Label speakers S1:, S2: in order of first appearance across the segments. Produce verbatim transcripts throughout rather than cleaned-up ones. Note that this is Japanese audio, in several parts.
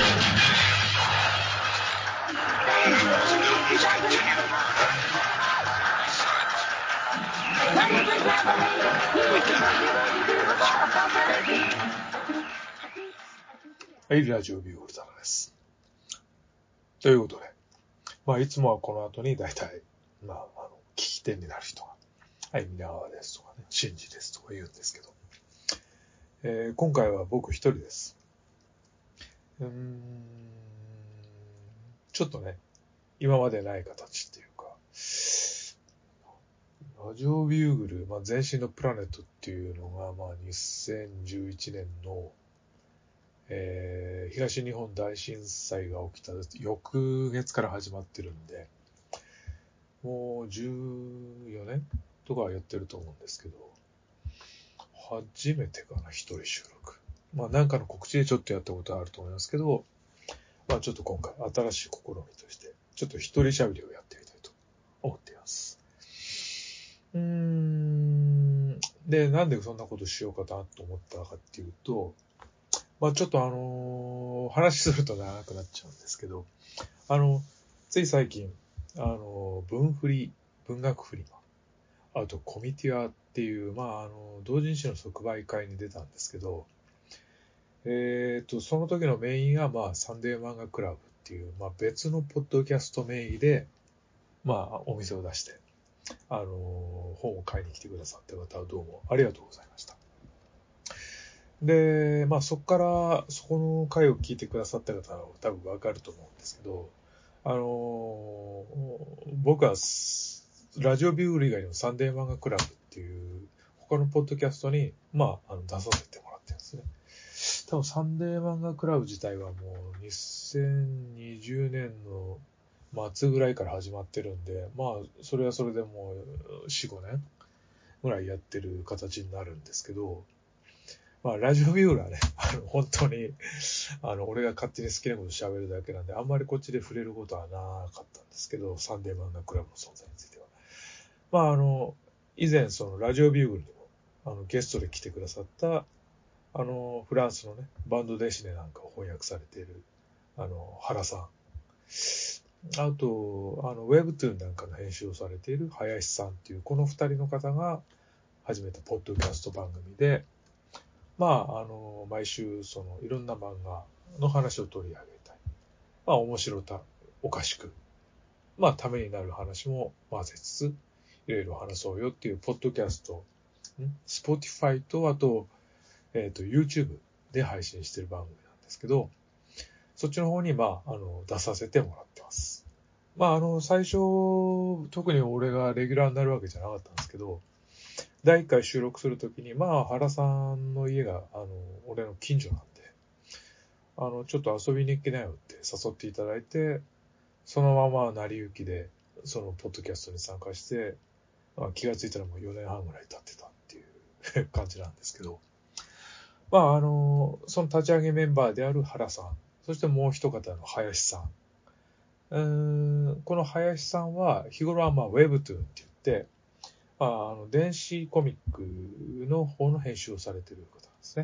S1: はい、ラジオビューオルタナです。ということで、まあ、いつもはこの後に大体、まあ、あの、聞き手になる人が、はい、皆川ですとかね、シンジですとか言うんですけど、えー、今回は僕一人です。うーん、ちょっとね、今までない形っていうか、ラジオビューグル、まあ、前身のプラネットっていうのが、まあ、にせんじゅういちねんの、えー、東日本大震災が起きた翌月から始まってるんで、もうじゅうよねんとかやってると思うんですけど、初めてかな、一人収録。まあなんかの告知でちょっとやったことあると思いますけど、まあちょっと今回新しい試みとして、ちょっと一人喋りをやってみたいと思っています。うーん。で、なんでそんなことしようかなと思ったかっていうと、まあちょっとあのー、話すると長くなっちゃうんですけど、あの、つい最近、あの、文振り、文学フリマ、あとコミティアっていう、まああの、同人誌の即売会に出たんですけど、えっと、その時のメインが、まあ、サンデー漫画クラブっていう、まあ別のポッドキャスト名義で、まあお店を出して、あの、本を買いに来てくださった方はどうもありがとうございました。で、まあそこから、そこの回を聞いてくださった方は多分わかると思うんですけど、あの、僕は、ラジオビュール以外にもサンデー漫画クラブっていう他のポッドキャストに、まあ、あの出させてもらってるんですね。多分サンデー漫画クラブ自体はもうにせんにじゅうねんの末ぐらいから始まってるんで、まあ、それはそれでもうよん、ごねんぐらいやってる形になるんですけど、まあ、ラジオビューラーね、あの、本当に、あの、俺が勝手に好きなこと喋るだけなんで、あんまりこっちで触れることはなかったんですけど、サンデー漫画クラブの存在については。まあ、あの、以前、その、ラジオビューグルにも、あの、ゲストで来てくださった、あの、フランスのね、バンドデシネなんかを翻訳されている、あの、原さん。あと、あの、ウェブトゥーンなんかの編集をされている林さんっていう、この二人の方が始めたポッドキャスト番組で、まあ、あの、毎週、その、いろんな漫画の話を取り上げたい。まあ、面白た、おかしく、まあ、ためになる話も混ぜつつ、いろいろ話そうよっていう、ポッドキャスト、Spotify と、あと、えっと、YouTube で配信している番組なんですけど、そっちの方に、まあ、あの、出させてもらってます。まあ、あの、最初、特に俺がレギュラーになるわけじゃなかったんですけど、だいいっかい収録するときに、まあ、原さんの家が、あの、俺の近所なんで、あの、ちょっと遊びに行けなよって誘っていただいて、そのまま成り行きで、そのポッドキャストに参加して、まあ、気がついたらもうよねんはんぐらい経ってたっていう感じなんですけど、まあ、あの、その立ち上げメンバーである原さん、そしてもう一方の林さん。うーんこの林さんは、日頃はまあ、ウェブトゥーンって言って、まあ、あの電子コミックの方の編集をされている方なんですね。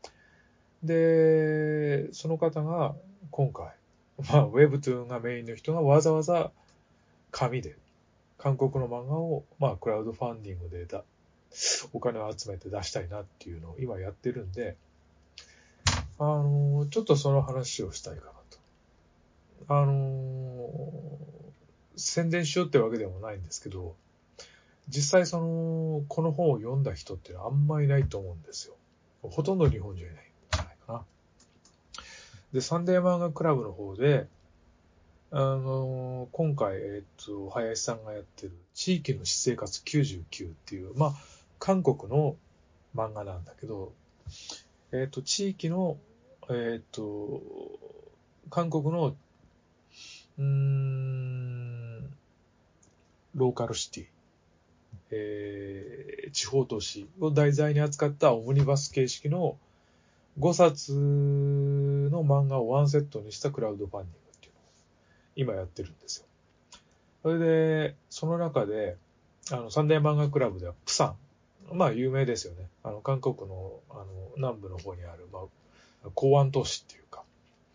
S1: で、その方が今回、まあ、ウェブトゥーンがメインの人がわざわざ紙で、韓国の漫画を、まあ、クラウドファンディングでだお金を集めて出したいなっていうのを今やってるんで、あの、ちょっとその話をしたいかなと。あの、宣伝しようってわけでもないんですけど、実際その、この本を読んだ人っていうのはあんまりいないと思うんですよ。ほとんど日本人はいないんじゃないかな。で、サンデー漫画クラブの方で、あの、今回、えっと、林さんがやってる地域の私生活きゅうじゅうきゅうっていう、まあ、韓国の漫画なんだけど、えっと、地域の、えっと、韓国の、うーん、ローカルシティ、えー、地方都市を題材に扱ったオムニバス形式のごさつの漫画をワンセットにしたクラウドファンディングっていうのを今やってるんですよ。それで、その中で、あの、サンデー漫画クラブではプサン、まあ有名ですよね。あの、韓国の、あの、南部の方にある、まあ、港湾都市っていうか、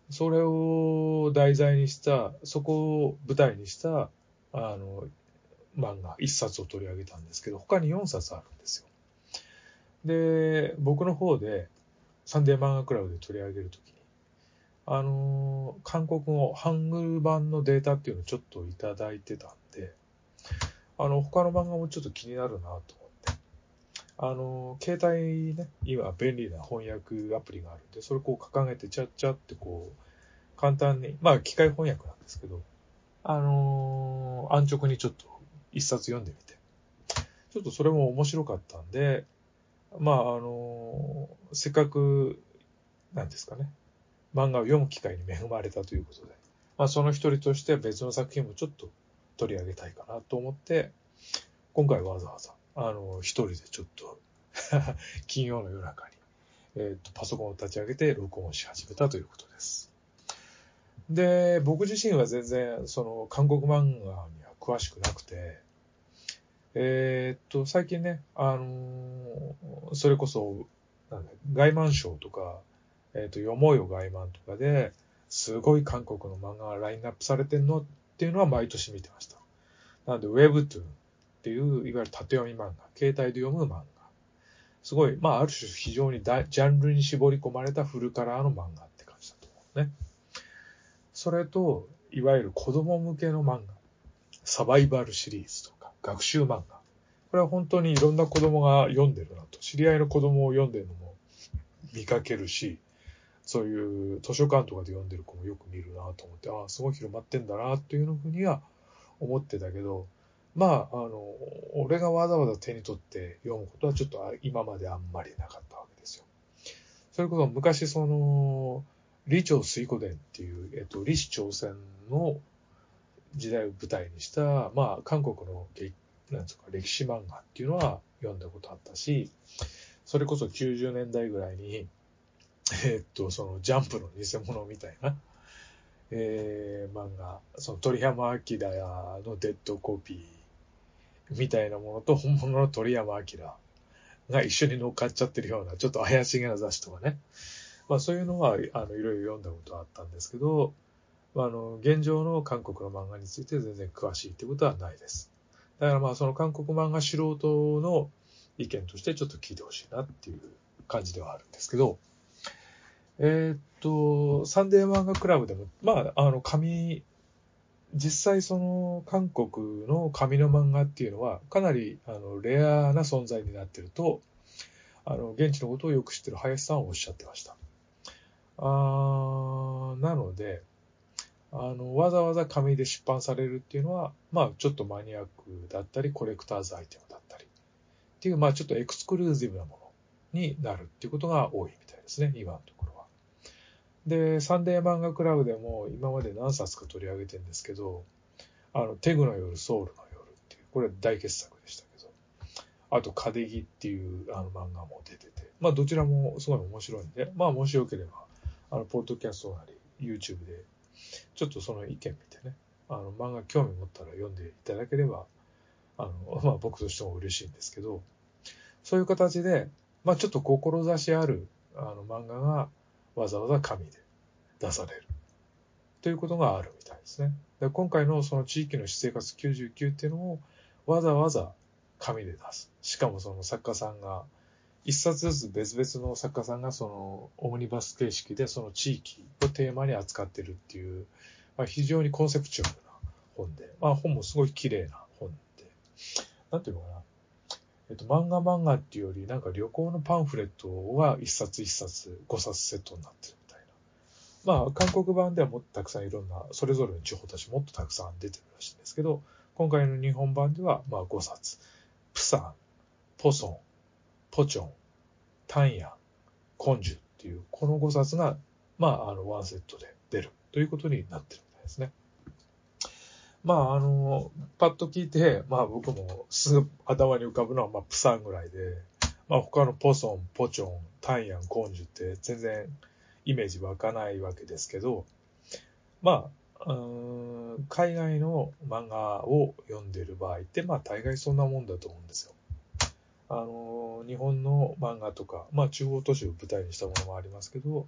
S1: それを題材にした、そこを舞台にした、あの、漫画いっさつを取り上げたんですけど、他によんさつあるんですよ。で、僕の方で、サンデー漫画クラブで取り上げるときに、あの、韓国語、ハングル版のデータっていうのをちょっといただいてたんで、あの、他の漫画もちょっと気になるなと思って、あの、携帯ね、今便利な翻訳アプリがあるんで、それをこう掲げてチャッチャってこう、簡単に、まあ機械翻訳なんですけど、あの、安直にちょっと一冊読んでみて、ちょっとそれも面白かったんで、まあ、あの、せっかく、なんですかね、漫画を読む機会に恵まれたということで、まあ、その一人として別の作品もちょっと取り上げたいかなと思って、今回わざわざ、あの、一人でちょっと金曜の夜中に、えっと、パソコンを立ち上げて録音し始めたということです。で、僕自身は全然、その、韓国漫画には詳しくなくて、えーっと、最近ね、あのーそれこそ、なんだ、ガイマンショーとか、えーっと、よもよガイマンとかで、すごい韓国の漫画がラインナップされてるのっていうのは毎年見てました。なので、ウェブトゥーンっていう、いわゆる縦読み漫画、携帯で読む漫画。すごい、まあ、ある種非常にジャンルに絞り込まれたフルカラーの漫画って感じだと思うね。それと、いわゆる子供向けの漫画、サバイバルシリーズとか、学習漫画。これは本当にいろんな子供が読んでるなと。知り合いの子供を読んでるのも見かけるし、そういう図書館とかで読んでる子もよく見るなと思って、ああ、すごい広まってんだなっていうふうには思ってたけど、まあ、あの、俺がわざわざ手に取って読むことはちょっと今まであんまりなかったわけですよ。それこそ昔その、李朝水湖伝っていう、えっと、李氏朝鮮の時代を舞台にした、まあ、韓国のなんですか歴史漫画っていうのは読んだことあったし、それこそきゅうじゅうねんだいぐらいに、えー、っと、そのジャンプの偽物みたいな、えー、漫画、その鳥山明のデッドコピーみたいなものと本物の鳥山明が一緒に乗っかっちゃってるような、ちょっと怪しげな雑誌とかね。まあそういうのは、あの、いろいろ読んだことはあったんですけど、あの、現状の韓国の漫画について全然詳しいってことはないです。だからまあその韓国漫画素人の意見としてちょっと聞いてほしいなっていう感じではあるんですけど、えーっと、サンデー漫画クラブでも、まあ、あの、紙、実際その韓国の紙の漫画っていうのはかなりあのレアな存在になっていると、あの、現地のことをよく知ってる林さんはおっしゃってました。あーなので、あの、わざわざ紙で出版されるっていうのは、まあ、ちょっとマニアックだったり、コレクターズアイテムだったり、っていう、まあ、ちょっとエクスクルーシブなものになるっていうことが多いみたいですね、今のところは。で、サンデー漫画クラブでも今まで何冊か取り上げてるんですけど、あの、テグの夜、ソウルの夜っていう、これ大傑作でしたけど、あと、カデギっていうあの漫画も出てて、まあ、どちらもすごい面白いんで、まあ、もしよければ、あの、ポッドキャストなり、YouTube で、ちょっとその意見見てね、あの、漫画興味持ったら読んでいただければ、あの、まあ、僕としても嬉しいんですけど、そういう形で、まあ、ちょっと志ある、あの、漫画がわざわざ紙で出されるということがあるみたいですね。で今回のその地域の私生活きゅうじゅうきゅうっていうのをわざわざ紙で出す。しかもその作家さんが、一冊ずつ別々の作家さんがそのオムニバス形式でその地域をテーマに扱ってるっていう、まあ、非常にコンセプチュアルな本で、まあ本もすごい綺麗な本で、なんていうのかな。えっと、漫画漫画っていうより、なんか旅行のパンフレットが一冊一冊、五冊セットになってるみたいな。まあ、韓国版ではもっとたくさんいろんな、それぞれの地方たちもっとたくさん出てるらしいんですけど、今回の日本版では、まあごさつ。プサン、ポソン、ポチョン、タンヤン、コンジュっていう、このごさつが、まあ、あの、ワンセットで出るということになってるみたいですね。まあ、あの、パッと聞いて、まあ僕もすぐ頭に浮かぶのは、まあ、プサンぐらいで、まあ他のポソン、ポチョン、タンヤン、コンジュって全然イメージ湧かないわけですけど、まあ、うーん海外の漫画を読んでいる場合って、まあ大概そんなもんだと思うんですよ。あの、日本の漫画とか、まあ中央都市を舞台にしたものもありますけど、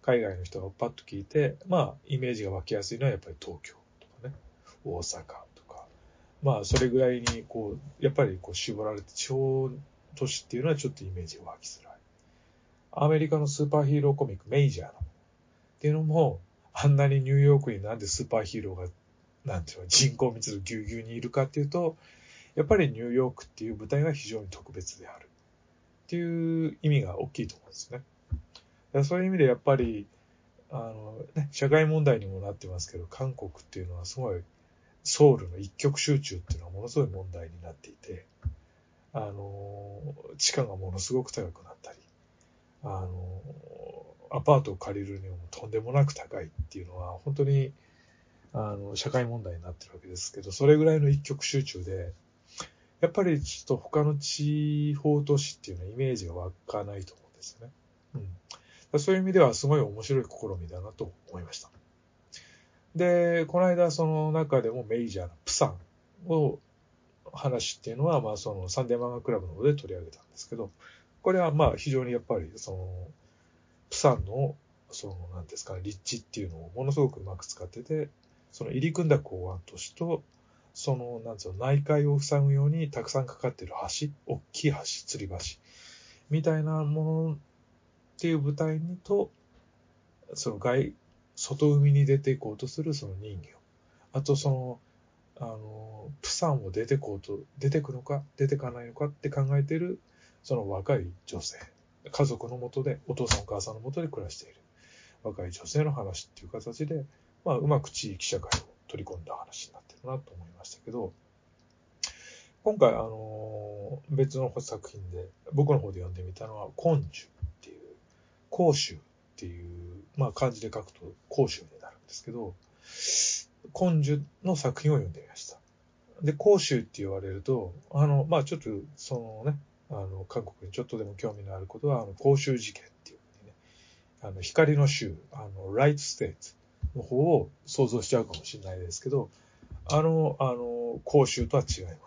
S1: 海外の人がパッと聞いて、まあ、イメージが湧きやすいのはやっぱり東京とかね、大阪とか、まあ、それぐらいに、こう、やっぱりこう絞られて、地方都市っていうのはちょっとイメージが湧きづらい。アメリカのスーパーヒーローコミック、メジャーなものっていうのも、あんなにニューヨークになんでスーパーヒーローが、なんていうの、人口密度ぎゅうぎゅうにいるかっていうと、やっぱりニューヨークっていう舞台が非常に特別であるっていう意味が大きいと思うんですね。だからそういう意味でやっぱり、あの、ね、社会問題にもなってますけど、韓国っていうのはすごい、ソウルの一極集中っていうのはものすごい問題になっていて、あの、地価がものすごく高くなったり、あの、アパートを借りるにもとんでもなく高いっていうのは、本当に、あの、社会問題になってるわけですけど、それぐらいの一極集中で、やっぱりちょっと他の地方都市っていうのはイメージが湧かないと思うんですよね。うん。そういう意味ではすごい面白い試みだなと思いました。で、この間その中でもメジャーなプサンを話っていうのは、まあそのサンデー漫画クラブの方で取り上げたんですけど、これはまあ非常にやっぱりその、プサンの、その、なんですかね、立地っていうのをものすごくうまく使ってて、その入り組んだ港湾都市と、その、なんつうの、内海を塞ぐようにたくさんかかっている橋、大きい橋、吊り橋、みたいなものっていう舞台にと、その外、外海に出ていこうとするその人魚。あとその、あの、プサンを出てこうと、出てくのか、出てかないのかって考えている、その若い女性。家族のもとで、お父さんお母さんのもとで暮らしている若い女性の話っていう形で、まあ、うまく地域社会を取り込んだ話になってるなと思いましたけど、今回、あの、別の作品で、僕の方で読んでみたのは、昆樹っていう、甲州っていう、まあ、漢字で書くと甲州になるんですけど、昆樹の作品を読んでみました。で、甲州って言われると、あの、まあ、ちょっと、そのね、あの、韓国にちょっとでも興味のあることは、あの、甲州事件っていうふうにね、あの、光の州、あの、ライトステートの方を想像しちゃうかもしれないですけど、あの、あの、甲州とは違います。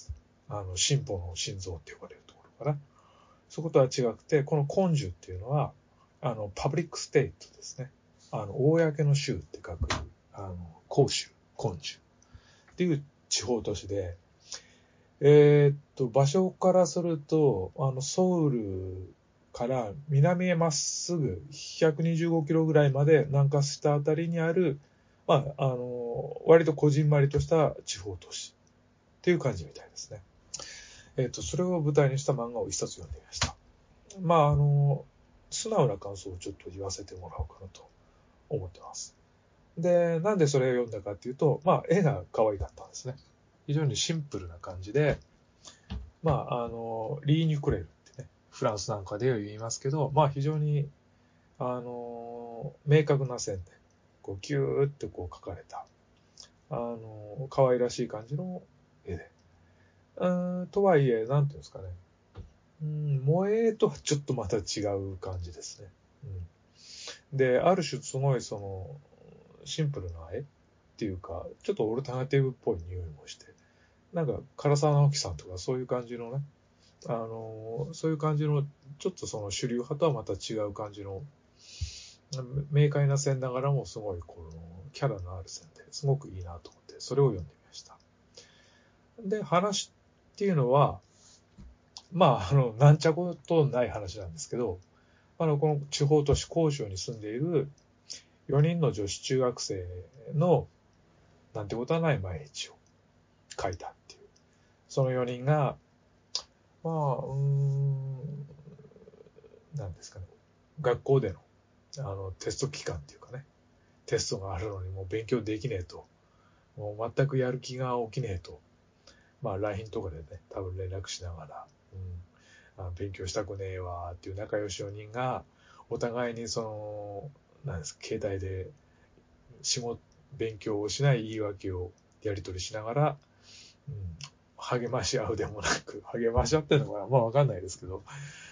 S1: あの、進歩の心臓って呼ばれるところかな。そことは違くて、この昆樹っていうのは、あの、パブリックステートですね。あの、公の州って書く、あの、甲州、昆樹っていう地方都市で、えー、っと、場所からすると、あの、ソウルから南へまっすぐひゃくにじゅうごキロぐらいまで南下したあたりにある、まあ、あの、割とこじんまりとした地方都市っていう感じみたいですね。えー、っと、それを舞台にした漫画を一冊読んでみました。まあ、あの、素直な感想をちょっと言わせてもらおうかなと思ってます。で、なんでそれを読んだかっていうと、まあ、絵が可愛かったんですね。非常にシンプルな感じで、まあ、あの、リーニュクレルってね、フランスなんかでは言いますけど、まあ非常に、あの、明確な線で、こう、ギューってこう描かれた、あの、可愛らしい感じの絵で。うーん、とはいえ、なんていうんですかね。うん、萌えとはちょっとまた違う感じですね。うん、で、ある種すごいその、シンプルな絵っていうか、ちょっとオルタナティブっぽい匂いもして、なんか、唐沢直樹さんとかそういう感じのね、あの、そういう感じの、ちょっとその主流派とはまた違う感じの、明快な線ながらもすごい、この、キャラのある線ですごくいいなと思って、それを読んでみました。で、話っていうのは、まあ、あの、なんちゃことない話なんですけど、あの、この地方都市甲州に住んでいるよにんの女子中学生の、なんてことはない毎日を書いたっていう。そのよにんが、まあ、うーん、なんですかね、学校での、あの、テスト期間っていうかね、テストがあるのにもう勉強できねえと、もう全くやる気が起きねえと、まあ ライン とかでね、多分連絡しながら、うん、あ勉強したくねえわっていう仲良しよにんが、お互いにその、なんですか、携帯で仕事、勉強をしない言い訳をやり取りしながら、うん、励まし合うでもなく、励まし合ってるのかな、まあわかんないですけど、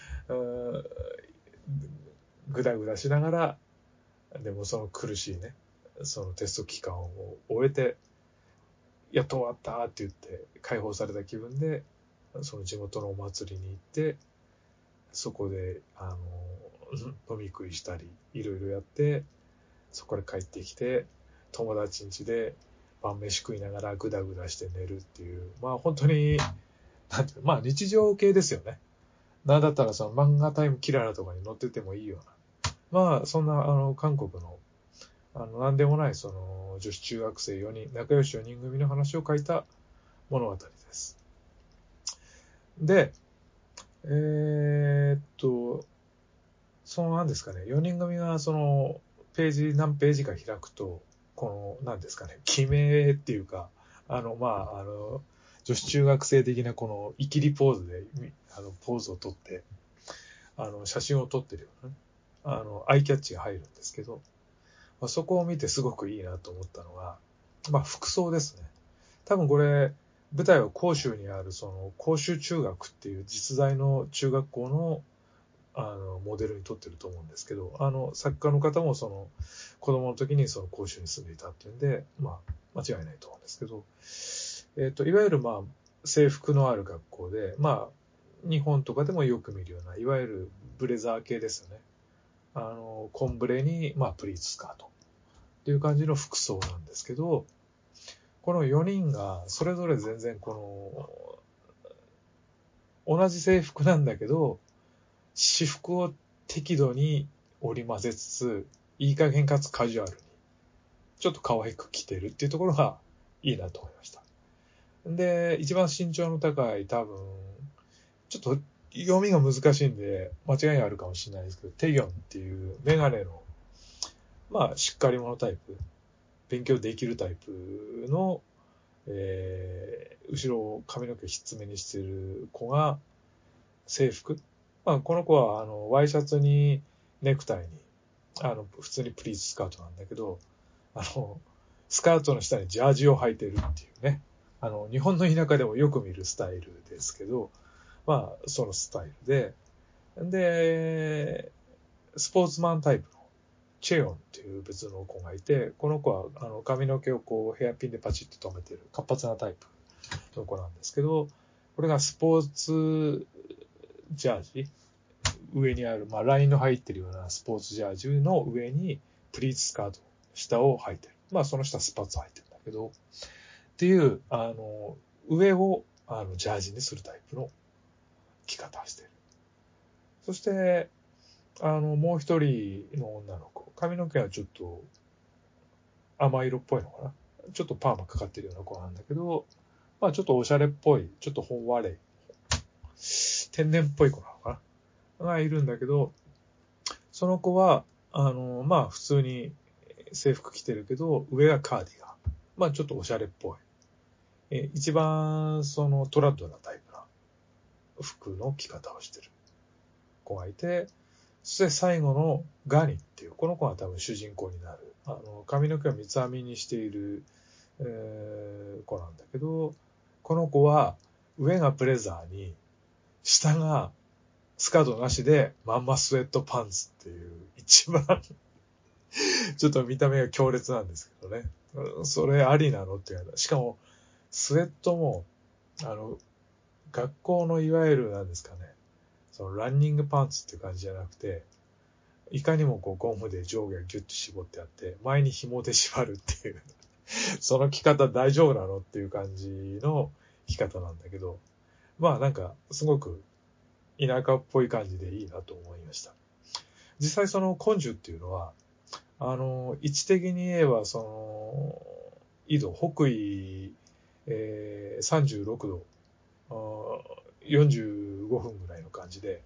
S1: ぐだぐだしながら、でもその苦しいね、そのテスト期間を終えて、やっと終わったって言って解放された気分で、その地元のお祭りに行って、そこで、あの、 飲み食いしたり、いろいろやって、そこから帰ってきて、友達ん家で晩飯食いながらグダグダして寝るっていう、まあ本当に、なんていうの、まあ日常系ですよね。なんだったらその漫画タイムキララとかに載っててもいいような。まあそんな、あの、韓国の、あの、なんでもないその女子中学生よにん、仲良しよにん組の話を書いた物語です。で、えーっと、その何ですかね、よにん組がそのページ、何ページか開くと、この何ですかね、記名っていうか、あの、まあ、あの、女子中学生的なこのイキリポーズで、あの、ポーズを撮って、あの、写真を撮ってるようなね、あの、アイキャッチが入るんですけど、まあ、そこを見てすごくいいなと思ったのが、まあ、服装ですね。多分これ、舞台は広州にあるその広州中学っていう実在の中学校のあのモデルに撮ってると思うんですけど、あの作家の方もその子供の時にその広州に住んでいたっていうんで、まあ間違いないと思うんですけど、えっといわゆるまあ制服のある学校で、まあ日本とかでもよく見るようないわゆるブレザー系ですよね。あのコンブレにまあプリーツスカートっていう感じの服装なんですけど、このよにんがそれぞれ全然この同じ制服なんだけど、私服を適度に織り交ぜつつ、いい加減かつカジュアルに、ちょっと可愛く着てるっていうところがいいなと思いました。で、一番身長の高い多分、ちょっと読みが難しいんで、間違いあるかもしれないですけど、テギョンっていうメガネの、まあ、しっかり者タイプ、勉強できるタイプの、えー、後ろを髪の毛ひっつめにしてる子が制服。まあ、この子は、あの、ワイシャツにネクタイに、あの、普通にプリーツスカートなんだけど、あの、スカートの下にジャージを履いてるっていうね。あの、日本の田舎でもよく見るスタイルですけど、まあ、そのスタイルで、で、スポーツマンタイプのチェヨンっていう別の子がいて、この子はあの髪の毛をこうヘアピンでパチッと留めてる活発なタイプの子なんですけど、これがスポーツジャージ、上にある、まあ、ラインの入ってるようなスポーツジャージの上にプリーツスカート、下を履いてる。まあ、その下スパッツ履いてるんだけど、っていう、あの、上をあのジャージにするタイプの着方をしている。そして、あの、もう一人の女の子、髪の毛はちょっと甘色っぽいのかな。ちょっとパーマかかってるような子なんだけど、まあちょっとおしゃれっぽい、ちょっとほんわれ、天然っぽい子なのかながいるんだけど、その子は、あの、まあ普通に制服着てるけど、上はカーディガン。まあちょっとおしゃれっぽい。え一番そのトラッドなタイプな服の着方をしてる子がいて、そして最後のガニっていう、この子が多分主人公になる。あの、髪の毛を三つ編みにしている、えー子なんだけど、この子は上がブレザーに、下がスカートなしでまんまスウェットパンツっていう一番ちょっと見た目が強烈なんですけどね。それありなのって言われた。しかも、スウェットも、あの、学校のいわゆるなんですかね、そのランニングパンツっていう感じじゃなくて、いかにもこうゴムで上下をギュッと絞ってあって、前に紐で縛るっていう、その着方大丈夫なのっていう感じの着方なんだけど、まあなんかすごく田舎っぽい感じでいいなと思いました。実際その根性っていうのは、あの、位置的に言えば、その、緯度、北緯、えー、さんじゅうろくど、よんじゅうごふんぐらいの感じで、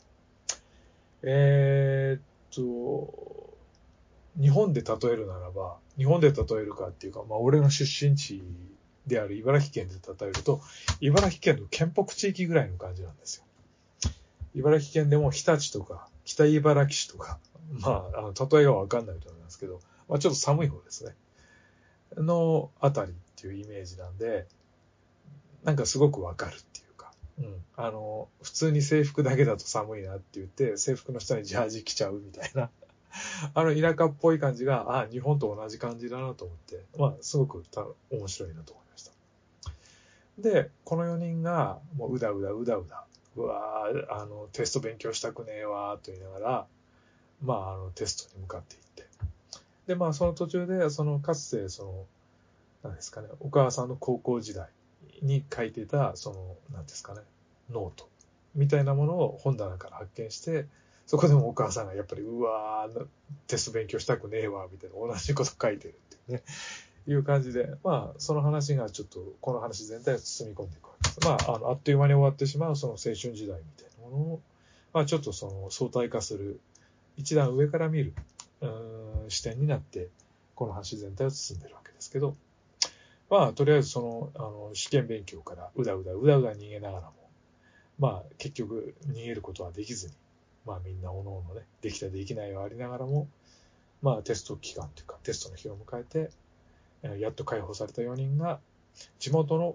S1: えーっと、日本で例えるならば、日本で例えるかっていうか、まあ、俺の出身地である茨城県で例えると、茨城県の県北地域ぐらいの感じなんですよ。茨城県でも日立とか、北茨城市とか、まあ、あの例えがわかんないと思いますけど、まあ、ちょっと寒い方ですね。のあたりっていうイメージなんで、なんかすごくわかるっていうか、うん。あの、普通に制服だけだと寒いなって言って、制服の下にジャージ着ちゃうみたいな、あの田舎っぽい感じが、あ、日本と同じ感じだなと思って、まあ、すごくた面白いなと思いました。で、このよにんが、もううだうだうだうだ、うわー、あの、テスト勉強したくねえわーと言いながら、 まあ、あの、テストに向かっていって。で、まあ、その途中で、その、かつて、その、何ですかね、お母さんの高校時代に書いてた、その、何ですかね、ノートみたいなものを本棚から発見して、そこでもお母さんがやっぱり、うわー、テスト勉強したくねえわ、みたいな、同じこと書いてるっていうね、いう感じで、まあ、その話がちょっと、この話全体を包み込んでいくわけです。まあ、あの、あっという間に終わってしまう、その青春時代みたいなものを、まあ、ちょっとその、相対化する、一段上から見る、うーん、視点になって、この話全体を包んでるわけですけど、まあ、とりあえずその、あの、試験勉強からうだうだうだうだ逃げながらも、まあ、結局逃げることはできずに、まあみんなおのおのね、できたできないはありながらも、まあテスト期間というか、テストの日を迎えて、やっと解放されたよにんが、地元の、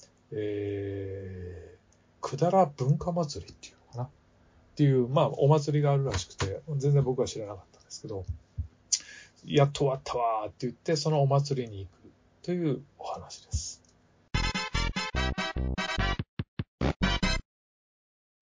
S1: えー、くだら文化祭りっていうのかなっていう、まあお祭りがあるらしくて、全然僕は知らなかったんですけど、やっと終わったわーって言って、そのお祭りに行くというお話です。